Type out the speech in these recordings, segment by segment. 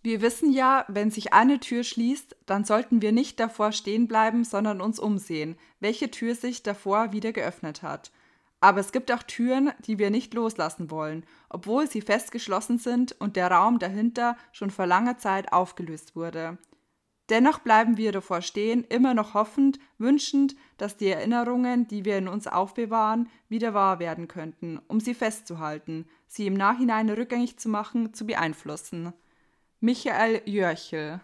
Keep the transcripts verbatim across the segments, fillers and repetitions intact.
Wir wissen ja, wenn sich eine Tür schließt, dann sollten wir nicht davor stehen bleiben, sondern uns umsehen, welche Tür sich davor wieder geöffnet hat. Aber es gibt auch Türen, die wir nicht loslassen wollen, obwohl sie fest geschlossen sind und der Raum dahinter schon vor langer Zeit aufgelöst wurde. Dennoch bleiben wir davor stehen, immer noch hoffend, wünschend, dass die Erinnerungen, die wir in uns aufbewahren, wieder wahr werden könnten, um sie festzuhalten, sie im Nachhinein rückgängig zu machen, zu beeinflussen. Michael Jörchel.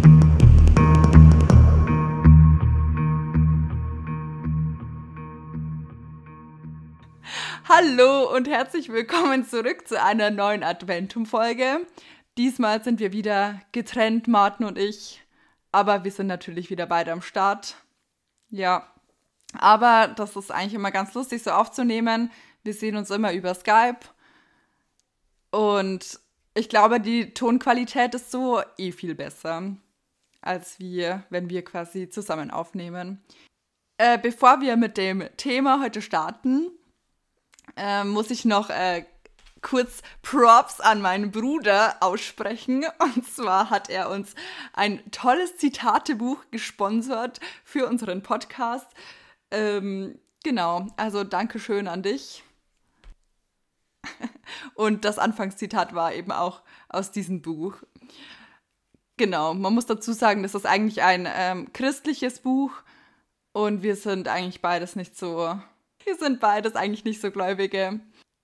Hallo und herzlich willkommen zurück zu einer neuen Adventum-Folge. Diesmal sind wir wieder getrennt, Martin und ich. Aber wir sind natürlich wieder beide am Start. Ja, aber das ist eigentlich immer ganz lustig so aufzunehmen. Wir sehen uns immer über Skype. Und ich glaube, die Tonqualität ist so eh viel besser, als wir, wenn wir quasi zusammen aufnehmen. Äh, bevor wir mit dem Thema heute starten, äh, muss ich noch äh, kurz Props an meinen Bruder aussprechen. Und zwar hat er uns ein tolles Zitatebuch gesponsert für unseren Podcast. Ähm, genau, also Dankeschön an dich. Und das Anfangszitat war eben auch aus diesem Buch. Genau, man muss dazu sagen, das ist eigentlich ein ähm, christliches Buch und wir sind eigentlich beides nicht so, wir sind beides eigentlich nicht so Gläubige.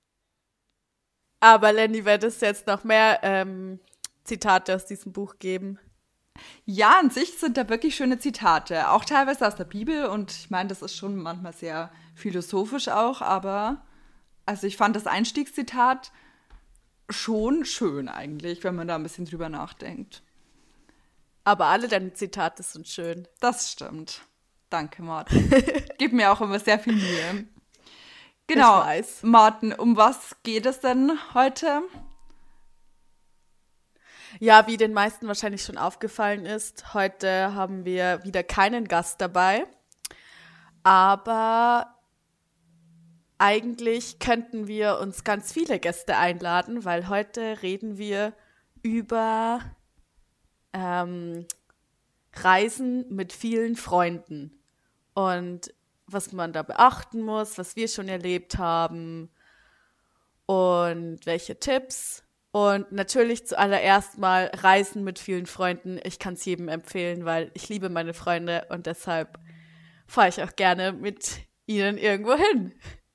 Aber Lenny, wird es jetzt noch mehr ähm, Zitate aus diesem Buch geben? Ja, an sich sind da wirklich schöne Zitate, auch teilweise aus der Bibel und ich meine, das ist schon manchmal sehr philosophisch auch, aber also ich fand das Einstiegszitat schon schön eigentlich, wenn man da ein bisschen drüber nachdenkt. Aber alle deine Zitate sind schön. Das stimmt. Danke, Martin. Gib mir auch immer sehr viel Mühe. Genau, ich weiß. Martin, um was geht es denn heute? Ja, wie den meisten wahrscheinlich schon aufgefallen ist, heute haben wir wieder keinen Gast dabei. Aber eigentlich könnten wir uns ganz viele Gäste einladen, weil heute reden wir über ähm, Reisen mit vielen Freunden und was man da beachten muss, was wir schon erlebt haben und welche Tipps. Und natürlich zuallererst mal Reisen mit vielen Freunden. Ich kann es jedem empfehlen, weil ich liebe meine Freunde und deshalb fahre ich auch gerne mit ihnen irgendwo hin.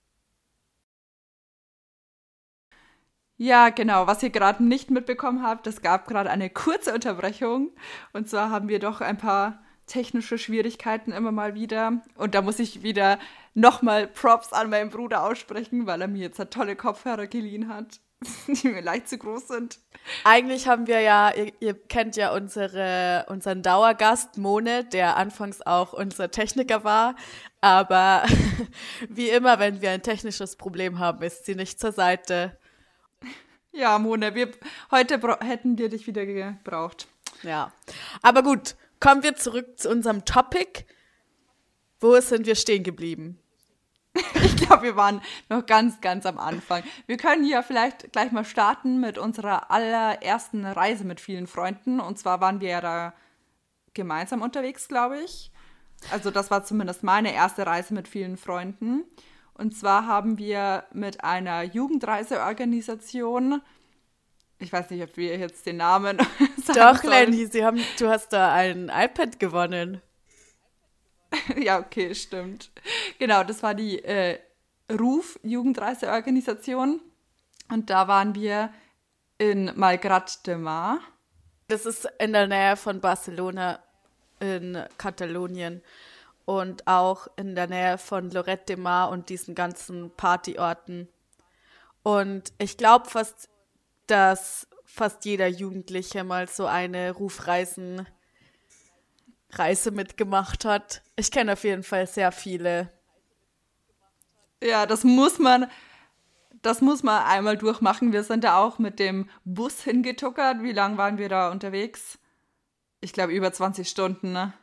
Ja, genau, was ihr gerade nicht mitbekommen habt, es gab gerade eine kurze Unterbrechung. Und zwar haben wir doch ein paar technische Schwierigkeiten immer mal wieder. Und da muss ich wieder nochmal Props an meinen Bruder aussprechen, weil er mir jetzt tolle Kopfhörer geliehen hat, die mir leicht zu groß sind. Eigentlich haben wir ja, ihr, ihr kennt ja unsere, unseren Dauergast Mone, der anfangs auch unser Techniker war. Aber wie immer, wenn wir ein technisches Problem haben, ist sie nicht zur Seite. Ja, Mone, wir, heute bra- hätten wir dich wieder gebraucht. Ja, aber gut, kommen wir zurück zu unserem Topic. Wo sind wir stehen geblieben? Ich glaube, wir waren noch ganz, ganz am Anfang. Wir können ja vielleicht gleich mal starten mit unserer allerersten Reise mit vielen Freunden. Und zwar waren wir ja da gemeinsam unterwegs, glaube ich. Also das war zumindest meine erste Reise mit vielen Freunden. Und zwar haben wir mit einer Jugendreiseorganisation, ich weiß nicht, ob wir jetzt den Namen sagen Doch, sollen. Lenny, Sie haben, du hast da ein iPad gewonnen. Ja, okay, stimmt. Genau, das war die äh, R U F, Jugendreiseorganisation. Und da waren wir in Malgrat de Mar. Das ist in der Nähe von Barcelona in Katalonien. Und auch in der Nähe von Lloret de Mar und diesen ganzen Partyorten. Und ich glaube fast, dass fast jeder Jugendliche mal so eine Rufreisen Reise mitgemacht hat. Ich kenne auf jeden Fall sehr viele. Ja, das muss man, das muss man einmal durchmachen. Wir sind da auch mit dem Bus hingetuckert. Wie lange waren wir da unterwegs? Ich glaube, über zwanzig Stunden, ne?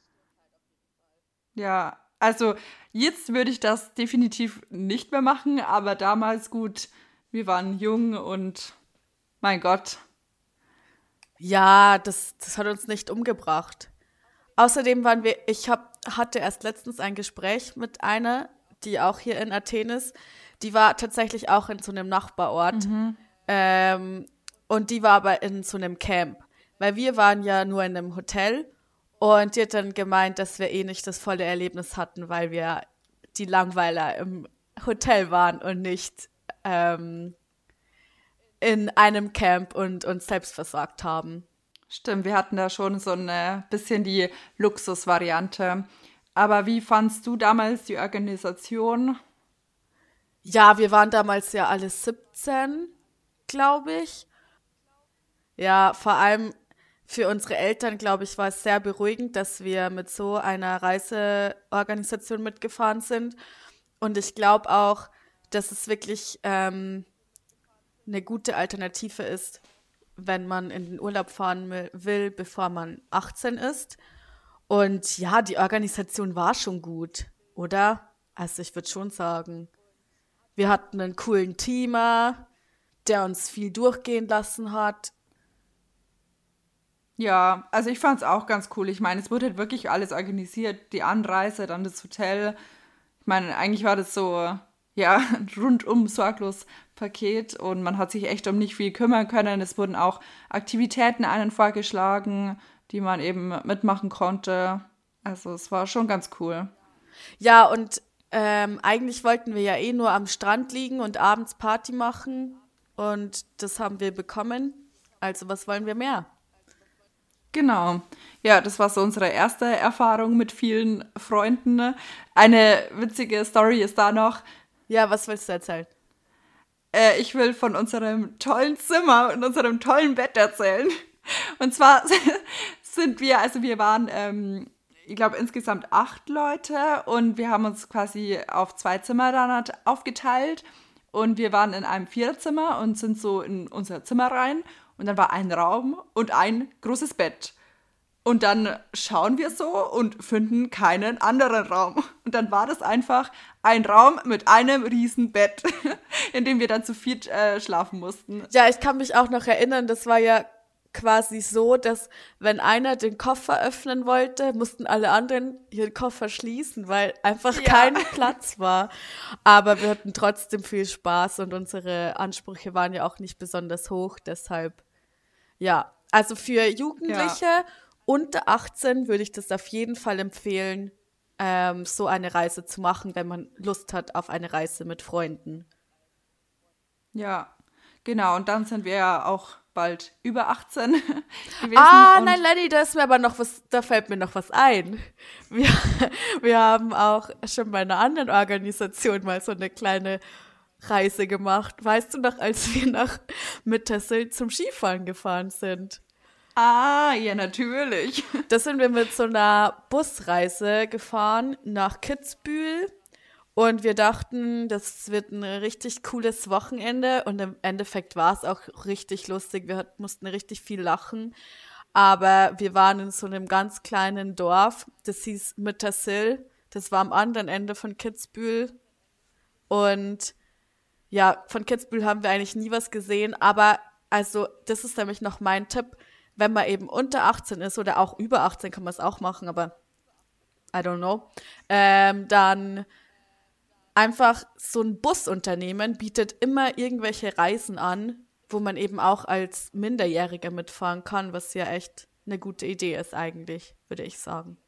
Ja, also jetzt würde ich das definitiv nicht mehr machen, aber damals gut, wir waren jung und mein Gott, Ja, das, das hat uns nicht umgebracht. Außerdem waren wir, ich hab, hatte erst letztens ein Gespräch mit einer, die auch hier in Athen ist. Die war tatsächlich auch in so einem Nachbarort. Mhm. Ähm, und die war aber in so einem Camp. Weil wir waren ja nur in einem Hotel. Und die hat dann gemeint, dass wir eh nicht das volle Erlebnis hatten, weil wir die Langweiler im Hotel waren und nicht ähm, in einem Camp und uns selbst versorgt haben. Stimmt, wir hatten da schon so ein bisschen die Luxusvariante. Aber wie fandst du damals die Organisation? Ja, wir waren damals ja alle siebzehn, glaube ich. Ja, vor allem für unsere Eltern, glaube ich, war es sehr beruhigend, dass wir mit so einer Reiseorganisation mitgefahren sind. Und ich glaube auch, dass es wirklich ähm, eine gute Alternative ist, wenn man in den Urlaub fahren mi- will, bevor man achtzehn ist. Und ja, die Organisation war schon gut, oder? Also ich würde schon sagen, wir hatten einen coolen Teamer, der uns viel durchgehen lassen hat. Ja, also ich fand es auch ganz cool. Ich meine, es wurde halt wirklich alles organisiert. Die Anreise, dann das Hotel. Ich meine, eigentlich war das so, ja, ein rundum sorglos Paket und man hat sich echt um nicht viel kümmern können. Es wurden auch Aktivitäten einen vorgeschlagen, die man eben mitmachen konnte. Also es war schon ganz cool. Ja, und ähm, eigentlich wollten wir ja eh nur am Strand liegen und abends Party machen. Und das haben wir bekommen. Also was wollen wir mehr? Genau. Ja, das war so unsere erste Erfahrung mit vielen Freunden. Eine witzige Story ist da noch. Ja, was willst du erzählen? Äh, ich will von unserem tollen Zimmer und unserem tollen Bett erzählen. Und zwar sind wir, also wir waren, ähm, ich glaube, insgesamt acht Leute und wir haben uns quasi auf zwei Zimmer dann halt aufgeteilt. Und wir waren in einem Viererzimmer und sind so in unser Zimmer rein. Und dann war ein Raum und ein großes Bett. Und dann schauen wir so und finden keinen anderen Raum. Und dann war das einfach ein Raum mit einem riesen Bett, in dem wir dann zu viert äh, schlafen mussten. Ja, ich kann mich auch noch erinnern, das war ja quasi so, dass wenn einer den Koffer öffnen wollte, mussten alle anderen ihren Koffer schließen, weil einfach Ja. kein Platz war. Aber wir hatten trotzdem viel Spaß und unsere Ansprüche waren ja auch nicht besonders hoch. Deshalb, ja, also für Ja. Jugendliche unter achtzehn würde ich das auf jeden Fall empfehlen, ähm, so eine Reise zu machen, wenn man Lust hat auf eine Reise mit Freunden. Ja, genau. Und dann sind wir ja auch bald über achtzehn gewesen. Ah, nein, Und Lenny, da ist mir aber noch was, da fällt mir noch was ein. Wir, wir haben auch schon bei einer anderen Organisation mal so eine kleine Reise gemacht. Weißt du noch, als wir nach Mittersill zum Skifahren gefahren sind? ah, ja, natürlich. Da sind wir mit so einer Busreise gefahren nach Kitzbühel und wir dachten, das wird ein richtig cooles Wochenende und im Endeffekt war es auch richtig lustig. Wir hat, mussten richtig viel lachen, aber wir waren in so einem ganz kleinen Dorf, das hieß Mittersill. Das war am anderen Ende von Kitzbühel und ja, von Kitzbühel haben wir eigentlich nie was gesehen, aber also das ist nämlich noch mein Tipp, wenn man eben unter achtzehn ist oder auch über achtzehn kann man es auch machen, aber I don't know, ähm, dann einfach so ein Busunternehmen bietet immer irgendwelche Reisen an, wo man eben auch als Minderjähriger mitfahren kann, was ja echt eine gute Idee ist eigentlich, würde ich sagen.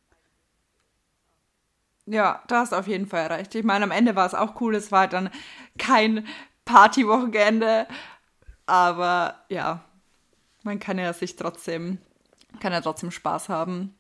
Ja, da hast du auf jeden Fall recht. Ich meine, am Ende war es auch cool. Es war halt dann kein Partywochenende. Aber ja, man kann ja sich trotzdem, kann ja trotzdem Spaß haben.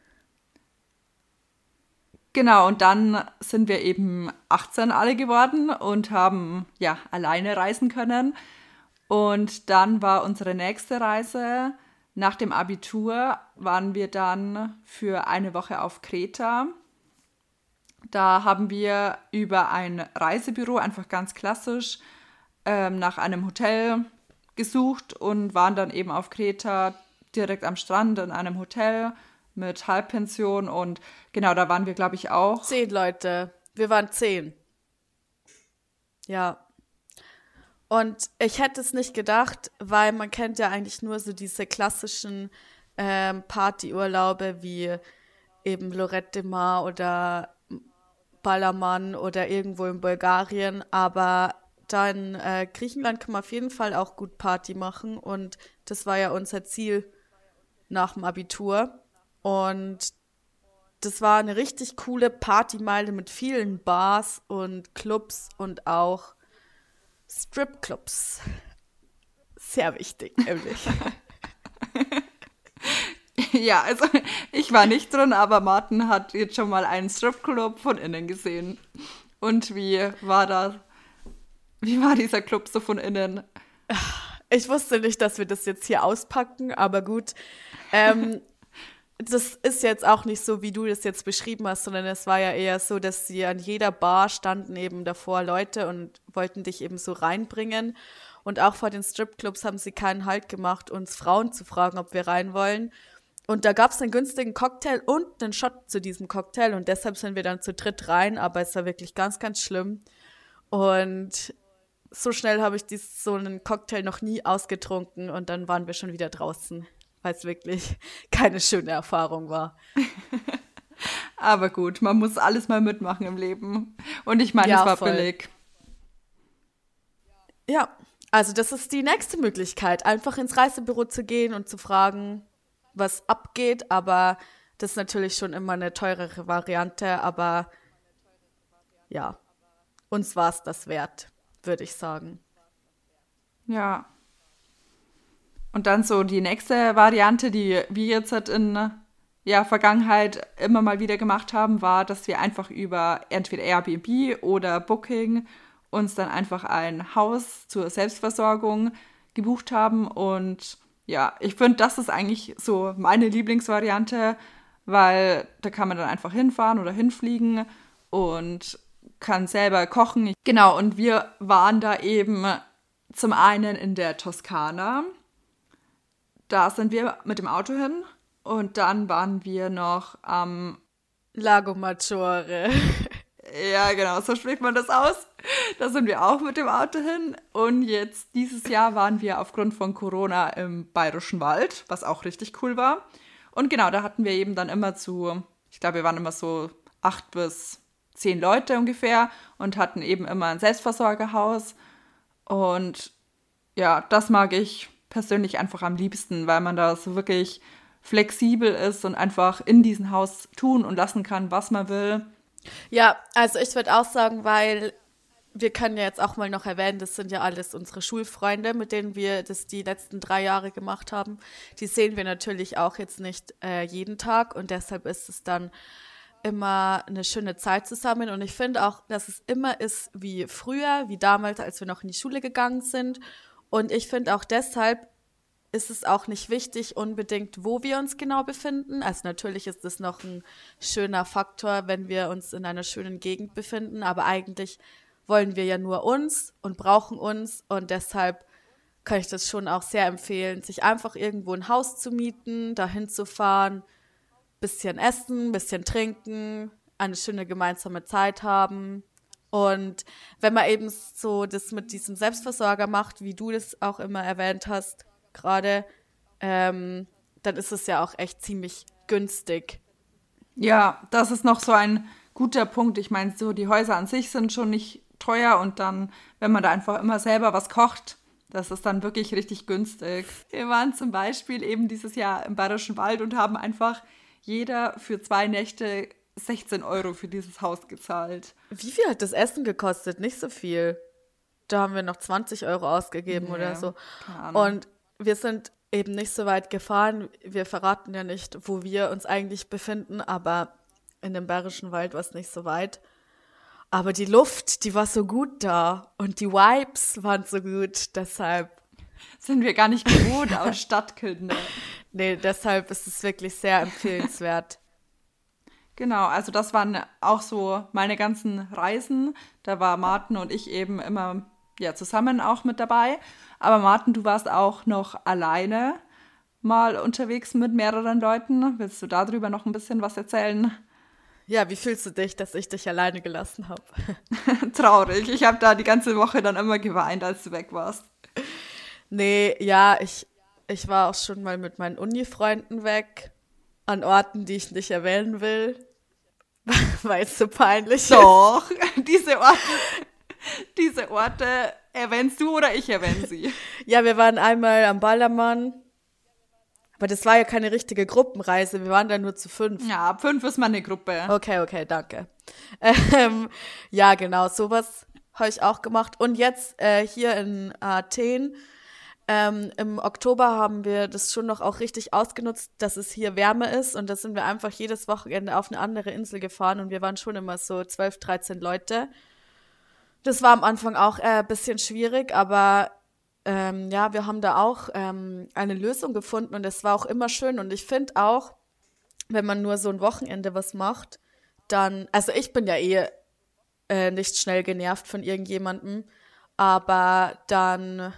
Genau, und dann sind wir eben achtzehn alle geworden und haben ja alleine reisen können. Und dann war unsere nächste Reise. Nach dem Abitur waren wir dann für eine Woche auf Kreta. Da haben wir über ein Reisebüro einfach ganz klassisch ähm, nach einem Hotel gesucht und waren dann eben auf Kreta direkt am Strand in einem Hotel mit Halbpension und genau, da waren wir, glaube ich, auch. Zehn Leute. Wir waren zehn. Ja. Und ich hätte es nicht gedacht, weil man kennt ja eigentlich nur so diese klassischen ähm, Partyurlaube wie eben Lorette de Mar oder Ballermann oder irgendwo in Bulgarien. Aber da in äh, Griechenland kann man auf jeden Fall auch gut Party machen. Und das war ja unser Ziel nach dem Abitur. Und das war eine richtig coole Partymeile mit vielen Bars und Clubs und auch Stripclubs. Sehr wichtig, nämlich. Ja, also ich war nicht drin, aber Martin hat jetzt schon mal einen Stripclub von innen gesehen. Und wie war das? Wie war dieser Club so von innen? Ich wusste nicht, dass wir das jetzt hier auspacken, aber gut. Ähm, das ist jetzt auch nicht so, wie du das jetzt beschrieben hast, sondern es war ja eher so, dass sie an jeder Bar standen eben davor Leute und wollten dich eben so reinbringen. Und auch vor den Stripclubs haben sie keinen Halt gemacht, uns Frauen zu fragen, ob wir rein wollen. Und da gab es einen günstigen Cocktail und einen Shot zu diesem Cocktail. Und deshalb sind wir dann zu dritt rein, aber es war wirklich ganz, ganz schlimm. Und so schnell habe ich dies, so einen Cocktail noch nie ausgetrunken. Und dann waren wir schon wieder draußen, weil es wirklich keine schöne Erfahrung war. Aber gut, man muss alles mal mitmachen im Leben. Und ich meine, Ja, es war voll. billig. Ja, also das ist die nächste Möglichkeit, einfach ins Reisebüro zu gehen und zu fragen, was abgeht. Aber das ist natürlich schon immer eine teurere Variante. Aber ja, uns war es das wert, würde ich sagen. Ja. Und dann so die nächste Variante, die wir jetzt halt in ja, Vergangenheit immer mal wieder gemacht haben, war, dass wir einfach über entweder Airbnb oder Booking uns dann einfach ein Haus zur Selbstversorgung gebucht haben. Und ja, ich finde, das ist eigentlich so meine Lieblingsvariante, weil da kann man dann einfach hinfahren oder hinfliegen und kann selber kochen. Genau, und wir waren da eben zum einen in der Toskana. Da sind wir mit dem Auto hin und dann waren wir noch am, Lago Maggiore. ja genau, so spricht man das aus. Da sind wir auch mit dem Auto hin und jetzt dieses Jahr waren wir aufgrund von Corona im Bayerischen Wald, was auch richtig cool war. Und genau, da hatten wir eben dann immer zu, ich glaube, wir waren immer so acht bis zehn Leute ungefähr und hatten eben immer ein Selbstversorgerhaus. Und ja, das mag ich persönlich einfach am liebsten, weil man da so wirklich flexibel ist und einfach in diesem Haus tun und lassen kann, was man will. Ja, also ich würde auch sagen, weil wir können ja jetzt auch mal noch erwähnen, das sind ja alles unsere Schulfreunde, mit denen wir das die letzten drei Jahre gemacht haben. Die sehen wir natürlich auch jetzt nicht äh, jeden Tag und deshalb ist es dann immer eine schöne Zeit zusammen. Und ich finde auch, dass es immer ist wie früher, wie damals, als wir noch in die Schule gegangen sind. Und ich finde auch deshalb ist es auch nicht wichtig unbedingt, wo wir uns genau befinden. Also natürlich ist es noch ein schöner Faktor, wenn wir uns in einer schönen Gegend befinden, aber eigentlich wollen wir ja nur uns und brauchen uns und deshalb kann ich das schon auch sehr empfehlen, sich einfach irgendwo ein Haus zu mieten, dahin zu fahren, bisschen essen, bisschen trinken, eine schöne gemeinsame Zeit haben. Und wenn man eben so das mit diesem Selbstversorger macht, wie du das auch immer erwähnt hast, gerade, ähm, dann ist es ja auch echt ziemlich günstig. Ja, das ist noch so ein guter Punkt. Ich meine, so die Häuser an sich sind schon nicht teuer und dann, wenn man da einfach immer selber was kocht, das ist dann wirklich richtig günstig. Wir waren zum Beispiel eben dieses Jahr im Bayerischen Wald und haben einfach jeder für zwei Nächte sechzehn Euro für dieses Haus gezahlt. Wie viel hat das Essen gekostet? Nicht so viel. Da haben wir noch zwanzig Euro ausgegeben Nee, oder so. keine Ahnung. Und wir sind eben nicht so weit gefahren. Wir verraten ja nicht, wo wir uns eigentlich befinden, aber in dem Bayerischen Wald war es nicht so weit. Aber die Luft, die war so gut da und die Vibes waren so gut, deshalb, Sind wir gar nicht gewohnt aus Stadtkinder. nee, deshalb ist es wirklich sehr empfehlenswert. Genau, also das waren auch so meine ganzen Reisen. Da war Martin und ich eben immer ja, zusammen auch mit dabei. Aber Martin, du warst auch noch alleine mal unterwegs mit mehreren Leuten. Willst du darüber noch ein bisschen was erzählen? Ja, wie fühlst du dich, dass ich dich alleine gelassen habe? Traurig. Ich habe da die ganze Woche dann immer geweint, als du weg warst. Nee, ja, ich, ich war auch schon mal mit meinen Uni-Freunden weg, an Orten, die ich nicht erwähnen will, weil es so peinlich ist. Doch, diese Orte, diese Orte erwähnst du oder ich erwähne sie? Ja, wir waren einmal am Ballermann, aber das war ja keine richtige Gruppenreise, wir waren da nur zu fünf. Ja, ab fünf ist mal eine Gruppe. Okay, okay, danke. Ähm, ja, genau, sowas habe ich auch gemacht. Und jetzt äh, hier in Athen, ähm, im Oktober haben wir das schon noch auch richtig ausgenutzt, dass es hier wärmer ist. Und da sind wir einfach jedes Wochenende auf eine andere Insel gefahren und wir waren schon immer so zwölf, dreizehn Leute. Das war am Anfang auch äh, ein bisschen schwierig, aber ähm, ja, wir haben da auch ähm, eine Lösung gefunden und es war auch immer schön. Und ich finde auch, wenn man nur so ein Wochenende was macht, dann, also ich bin ja eh äh, nicht schnell genervt von irgendjemandem, aber dann,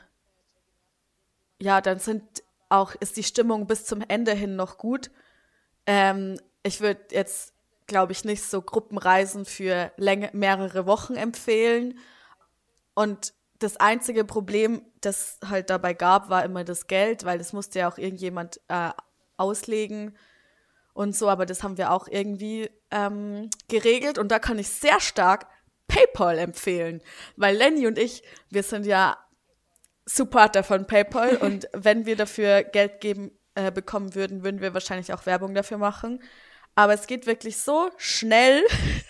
ja, dann sind auch, ist die Stimmung bis zum Ende hin noch gut. Ähm, ich würde jetzt, glaube ich, nicht so Gruppenreisen für Länge, mehrere Wochen empfehlen. Und das einzige Problem, das halt dabei gab, war immer das Geld, weil das musste ja auch irgendjemand äh, auslegen und so, aber das haben wir auch irgendwie ähm, geregelt und da kann ich sehr stark PayPal empfehlen, weil Lenny und ich, wir sind ja Supporter von PayPal und wenn wir dafür Geld geben äh, bekommen würden, würden wir wahrscheinlich auch Werbung dafür machen, aber es geht wirklich so schnell.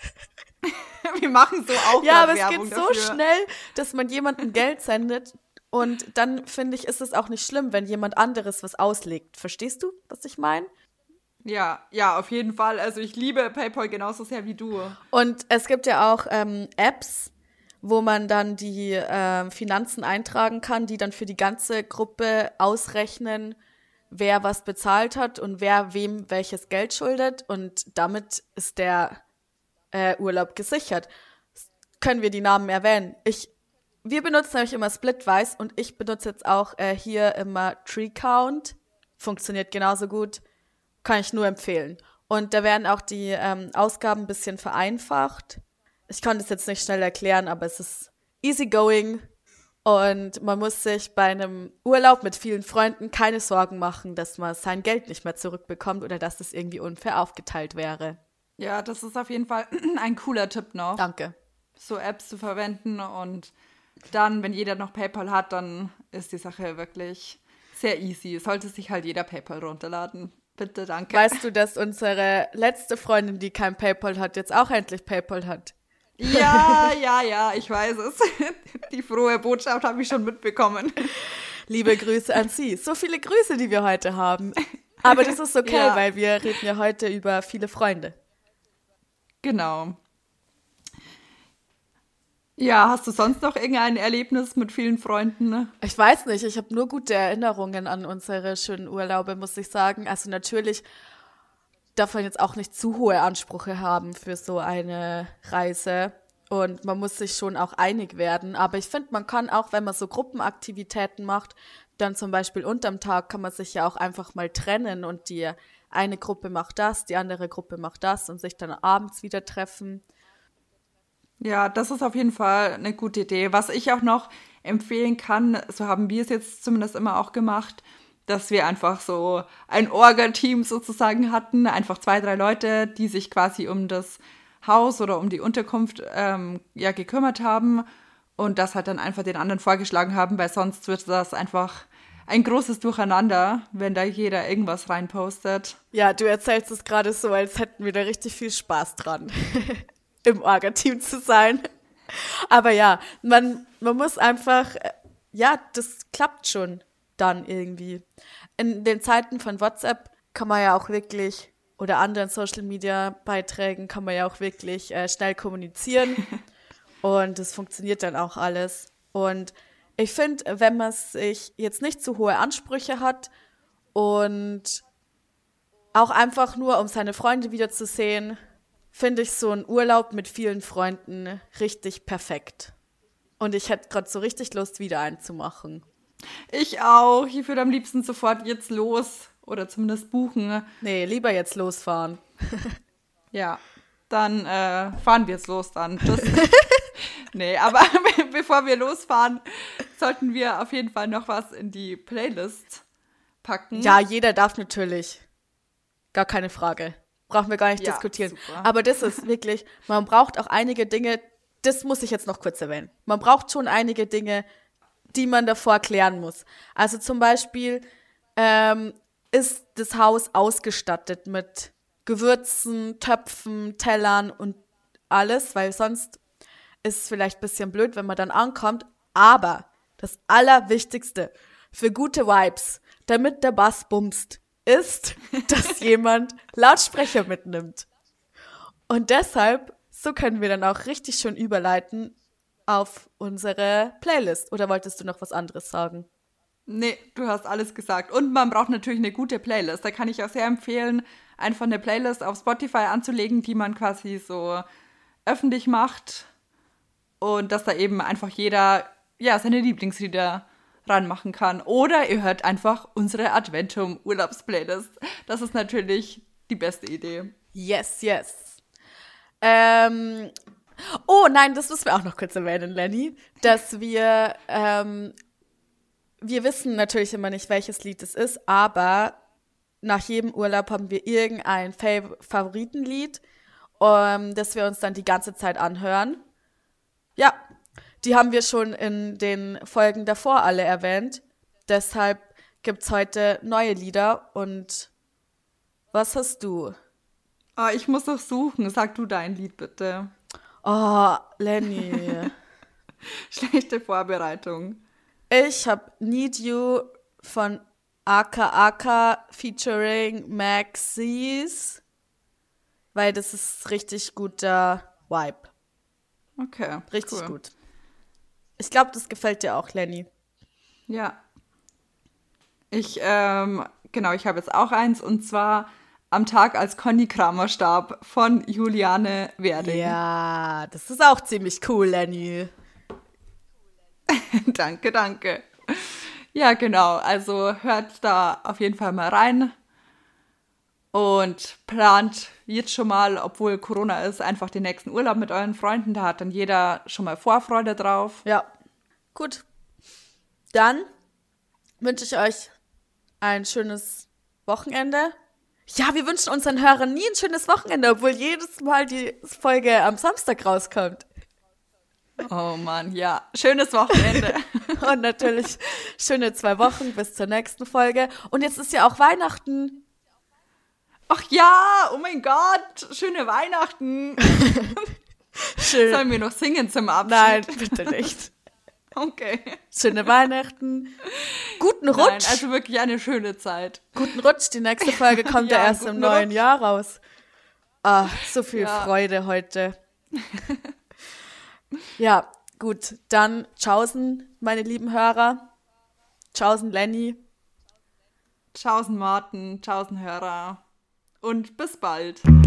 Wir machen so auch Ja, aber Werbung es geht dafür. so schnell, dass man jemandem Geld sendet und dann, finde ich, ist es auch nicht schlimm, wenn jemand anderes was auslegt. Verstehst du, was ich meine? Ja, ja, auf jeden Fall. Also ich liebe PayPal genauso sehr wie du. Und es gibt ja auch ähm, Apps, wo man dann die ähm, Finanzen eintragen kann, die dann für die ganze Gruppe ausrechnen, wer was bezahlt hat und wer wem welches Geld schuldet. Und damit ist der äh, Urlaub gesichert. Können wir die Namen erwähnen? Ich, wir benutzen nämlich immer Splitwise und ich benutze jetzt auch äh, hier immer TreeCount. Funktioniert genauso gut. Kann ich nur empfehlen. Und da werden auch die ähm, Ausgaben ein bisschen vereinfacht. Ich kann das jetzt nicht schnell erklären, aber es ist easygoing und man muss sich bei einem Urlaub mit vielen Freunden keine Sorgen machen, dass man sein Geld nicht mehr zurückbekommt oder dass das irgendwie unfair aufgeteilt wäre. Ja, das ist auf jeden Fall ein cooler Tipp noch. Danke. So Apps zu verwenden und dann, wenn jeder noch PayPal hat, dann ist die Sache wirklich sehr easy. Sollte sich halt jeder PayPal runterladen. Bitte, danke. Weißt du, dass unsere letzte Freundin, die kein PayPal hat, jetzt auch endlich PayPal hat? Ja, ja, ja, ich weiß es. Die frohe Botschaft habe ich schon mitbekommen. Liebe Grüße an sie. So viele Grüße, die wir heute haben. Aber das ist okay, Ja. weil wir reden ja heute über viele Freunde. Genau. Ja, hast du sonst noch irgendein Erlebnis mit vielen Freunden? Ich weiß nicht, ich habe nur gute Erinnerungen an unsere schönen Urlaube, muss ich sagen. Also natürlich darf man jetzt auch nicht zu hohe Ansprüche haben für so eine Reise. Und man muss sich schon auch einig werden. Aber ich finde, man kann auch, wenn man so Gruppenaktivitäten macht, dann zum Beispiel unterm Tag kann man sich ja auch einfach mal trennen und die eine Gruppe macht das, die andere Gruppe macht das und sich dann abends wieder treffen. Ja, das ist auf jeden Fall eine gute Idee. Was ich auch noch empfehlen kann, so haben wir es jetzt zumindest immer auch gemacht, dass wir einfach so ein Orga-Team sozusagen hatten, einfach zwei, drei Leute, die sich quasi um das Haus oder um die Unterkunft ähm, ja gekümmert haben und das halt dann einfach den anderen vorgeschlagen haben, weil sonst wird das einfach ein großes Durcheinander, wenn da jeder irgendwas reinpostet. Ja, du erzählst es gerade so, als hätten wir da richtig viel Spaß dran, im Orga-Team zu sein. Aber ja, man, man muss einfach, äh, ja, das klappt schon dann irgendwie. In den Zeiten von WhatsApp kann man ja auch wirklich, oder anderen Social-Media-Beiträgen kann man ja auch wirklich äh, schnell kommunizieren und das funktioniert dann auch alles. Und ich finde, wenn man sich jetzt nicht zu hohe Ansprüche hat und auch einfach nur, um seine Freunde wiederzusehen, finde ich so einen Urlaub mit vielen Freunden richtig perfekt. Und ich hätte gerade so richtig Lust, wieder einen zu machen. Ich auch. Ich würde am liebsten sofort jetzt los oder zumindest buchen. Nee, lieber jetzt losfahren. Ja, dann äh, fahren wir jetzt los dann. Das, nee, aber bevor wir losfahren, sollten wir auf jeden Fall noch was in die Playlist packen. Ja, jeder darf natürlich. Gar keine Frage. Brauchen wir gar nicht Ja, diskutieren. super. Aber das ist wirklich, man braucht auch einige Dinge, das muss ich jetzt noch kurz erwähnen. Man braucht schon einige Dinge, die man davor klären muss. Also zum Beispiel ähm, ist das Haus ausgestattet mit Gewürzen, Töpfen, Tellern und alles, weil sonst ist es vielleicht ein bisschen blöd, wenn man dann ankommt. Aber das Allerwichtigste für gute Vibes, damit der Bass bumst, ist, dass jemand Lautsprecher mitnimmt. Und deshalb, so können wir dann auch richtig schön überleiten auf unsere Playlist. Oder wolltest du noch was anderes sagen? Nee, du hast alles gesagt. Und man braucht natürlich eine gute Playlist. Da kann ich auch sehr empfehlen, einfach eine Playlist auf Spotify anzulegen, die man quasi so öffentlich macht. Und dass da eben einfach jeder ja, seine Lieblingslieder ranmachen kann. Oder ihr hört einfach unsere Adventum-Urlaubsplaylist. Das ist natürlich die beste Idee. Yes, yes. Ähm, oh nein, das müssen wir auch noch kurz erwähnen, Lenny, dass wir, ähm, wir wissen natürlich immer nicht, welches Lied es ist, aber nach jedem Urlaub haben wir irgendein Fav- Favoritenlied, ähm, das wir uns dann die ganze Zeit anhören. Ja, die haben wir schon in den Folgen davor alle erwähnt. Deshalb gibt's heute neue Lieder. Und was hast du? Oh, ich muss doch suchen. Sag du dein Lied bitte. Oh, Lenny. Schlechte Vorbereitung. Ich hab Need You von Aka Aka featuring Maxis, weil das ist richtig guter Vibe. Okay, Richtig cool. gut. Ich glaube, das gefällt dir auch, Lenny. Ja. Ich, ähm, genau, ich habe jetzt auch eins und zwar Am Tag, als Conny Kramer starb von Juliane Werding. Ja, das ist auch ziemlich cool, Lenny. Danke, danke. Ja, genau. Also hört da auf jeden Fall mal rein und plant jetzt schon mal, obwohl Corona ist, einfach den nächsten Urlaub mit euren Freunden. Da hat dann jeder schon mal Vorfreude drauf. Ja, gut. Dann wünsche ich euch ein schönes Wochenende. Ja, wir wünschen unseren Hörern nie ein schönes Wochenende, obwohl jedes Mal die Folge am Samstag rauskommt. Oh Mann, ja. Schönes Wochenende. Und natürlich schöne zwei Wochen bis zur nächsten Folge. Und jetzt ist ja auch Weihnachten. Ach ja, oh mein Gott, schöne Weihnachten. Schön. Sollen wir noch singen zum Abschied? Nein, bitte nicht. Okay. Schöne Weihnachten. Guten Rutsch. Nein, also wirklich eine schöne Zeit. Guten Rutsch. Die nächste Folge kommt ja, Ja, erst im guten neuen Rutsch. Jahr raus. Ah, so viel Ja. Freude heute. Ja, gut. Dann tschaußen, meine lieben Hörer. Tschaußen, Lenny. Tschaußen Martin, tschaußen Hörer und bis bald.